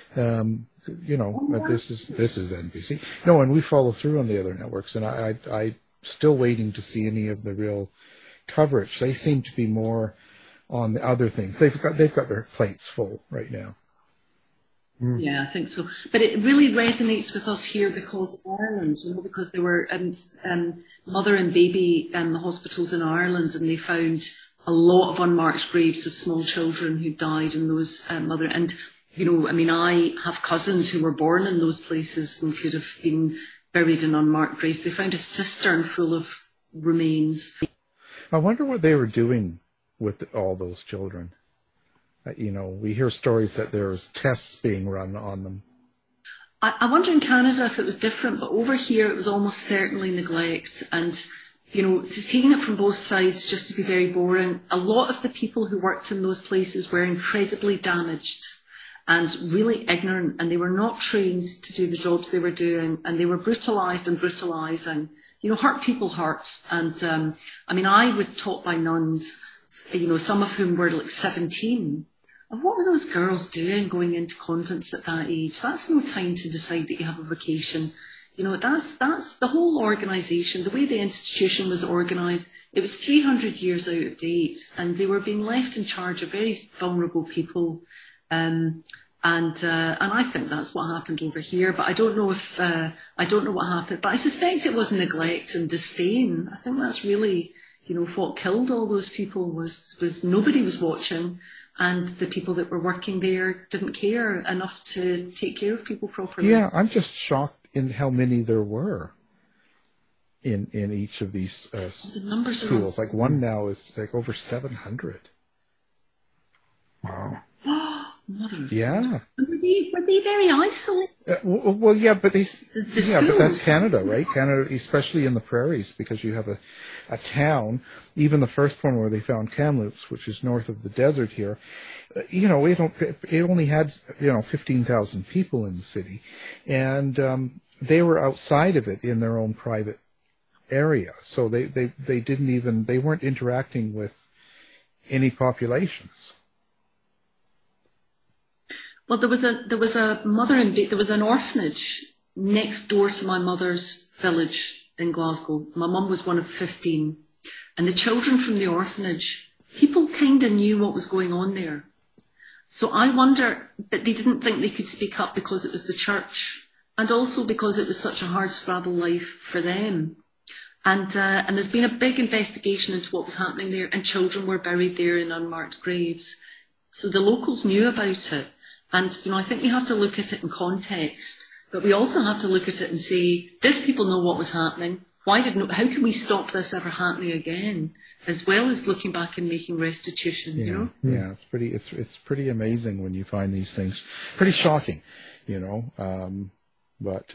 Speaker 10: But this is NBC. No, and we follow through on the other networks, and I still waiting to see any of the real coverage. They seem to be more on the other things. They've got their plates full right now.
Speaker 12: Yeah, I think so. But it really resonates with us here because of Ireland, because there were mother and baby hospitals in Ireland, and they found a lot of unmarked graves of small children who died in those mother. And, I have cousins who were born in those places and could have been buried in unmarked graves. They found a cistern full of remains.
Speaker 10: I wonder what they were doing with all those children. We hear stories that there's tests being run on them.
Speaker 12: I wonder in Canada if it was different, but over here it was almost certainly neglect. And, taking it from both sides, just to be very boring, a lot of the people who worked in those places were incredibly damaged and really ignorant, and they were not trained to do the jobs they were doing, and they were brutalised and brutalising. Hurt people hurt. And, I was taught by nuns, some of whom were like 17. And what were those girls doing going into convents at that age? That's no time to decide that you have a vocation. That's the whole organisation, the way the institution was organised. It was 300 years out of date, and they were being left in charge of very vulnerable people. And I think that's what happened over here. But I don't know what happened. But I suspect it was neglect and disdain. I think that's really, what killed all those people was nobody was watching. And the people that were working there didn't care enough to take care of people properly.
Speaker 10: Yeah, I'm just shocked in how many there were in each of these schools. Like one now is like over 700.
Speaker 11: Wow.
Speaker 10: Yeah.
Speaker 12: Were they very isolated?
Speaker 10: Well, yeah, but but that's Canada, right? Canada, especially in the prairies, because you have a town. Even the first one where they found Kamloops, which is north of the desert here, it only had 15,000 people in the city, and they were outside of it in their own private area, so they weren't interacting with any populations.
Speaker 12: Well, there was a mother and there was an orphanage next door to my mother's village in Glasgow. My mum was one of 15, and the children from the orphanage, people kind of knew what was going on there. So I wonder, but they didn't think they could speak up because it was the church, and also because it was such a hard scrabble life for them. And there's been a big investigation into what was happening there, and children were buried there in unmarked graves. So the locals knew about it. And, I think we have to look at it in context, but we also have to look at it and say, did people know what was happening? How can we stop this ever happening again? As well as looking back and making restitution,
Speaker 10: Yeah, it's pretty amazing when you find these things. Pretty shocking, but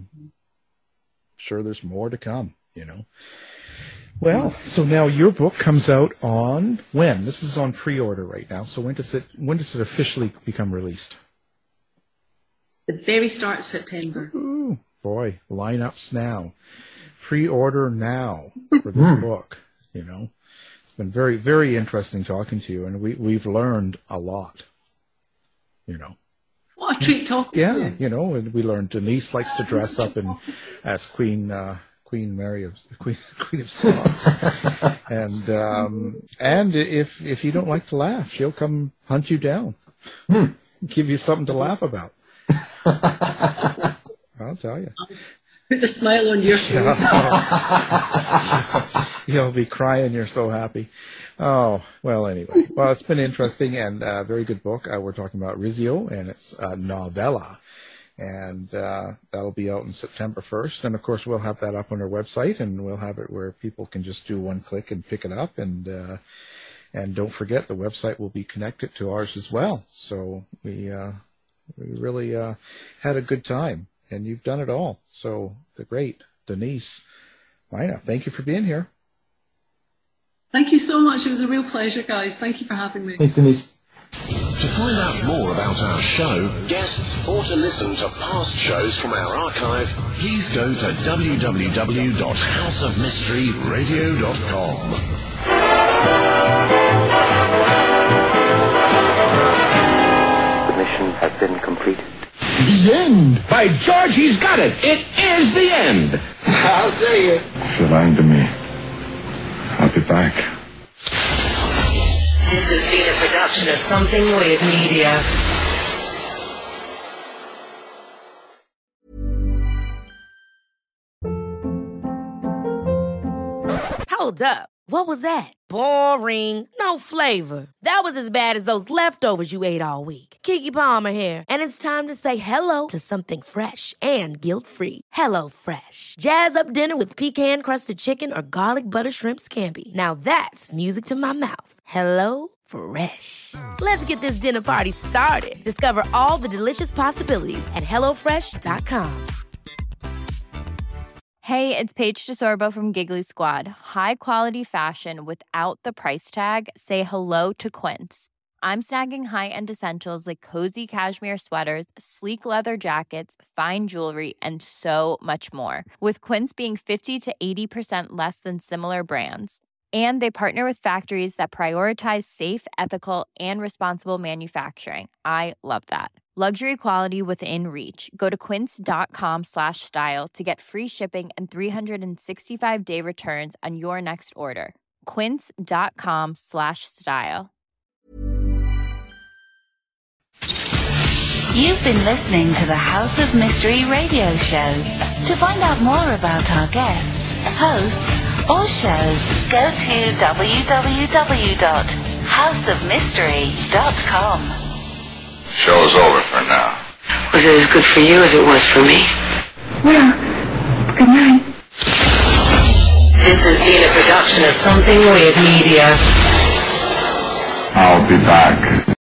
Speaker 10: sure there's more to come, Well, so now your book comes out on when? This is on pre-order right now. So when does it officially become released?
Speaker 12: The very start of September.
Speaker 10: Ooh, boy, lineups now. Pre-order now for this book, It's been very, very interesting talking to you, and we've learned a lot,
Speaker 12: What a treat talking to you.
Speaker 10: And we learned Denise likes to dress up as Queen Mary of Queen of Scots, and if you don't like to laugh, she'll come hunt you down, give you something to laugh about. I'll tell you.
Speaker 12: Put the smile on your face.
Speaker 10: You'll be crying. You're so happy. Oh, well, anyway. Well, it's been interesting and a very good book. We're talking about Rizzio, and it's a novella. And that'll be out on September 1st. And, of course, we'll have that up on our website, and we'll have it where people can just do one click and pick it up. And don't forget, the website will be connected to ours as well. So we really had a good time. And you've done it all. So the great Denise Mina, thank you for being here.
Speaker 12: Thank you so much. It was a real pleasure, guys. Thank you for having me.
Speaker 11: Thanks, Denise.
Speaker 6: To find out more about our show, guests, or to listen to past shows from our archive, please go to www.houseofmysteryradio.com.
Speaker 9: The mission has been completed.
Speaker 16: The end! By George, he's got it! It is the end!
Speaker 9: I'll say it.
Speaker 17: If you're lying to me, I'll be back.
Speaker 7: This has been a production of Something Weird Media.
Speaker 14: Hold up. What was that? Boring. No flavor. That was as bad as those leftovers you ate all week. Keke Palmer here. And it's time to say hello to something fresh and guilt-free. Hello Fresh. Jazz up dinner with pecan-crusted chicken or garlic butter shrimp scampi. Now that's music to my mouth. Hello Fresh. Let's get this dinner party started. Discover all the delicious possibilities at HelloFresh.com.
Speaker 18: Hey, it's Paige DeSorbo from Giggly Squad. High quality fashion without the price tag. Say hello to Quince. I'm snagging high-end essentials like cozy cashmere sweaters, sleek leather jackets, fine jewelry, and so much more. With Quince being 50 to 80% less than similar brands. And they partner with factories that prioritize safe, ethical, and responsible manufacturing. I love that. Luxury quality within reach. Go to quince.com/style to get free shipping and 365-day returns on your next order. Quince.com/style.
Speaker 7: You've been listening to the House of Mystery radio show. To find out more about our guests, hosts, or shows, go to www.houseofmystery.com.
Speaker 17: Show's over for now.
Speaker 8: Was it as good for you as it was for me?
Speaker 7: Well, good night. This has been a production of Something Weird Media.
Speaker 17: I'll be back.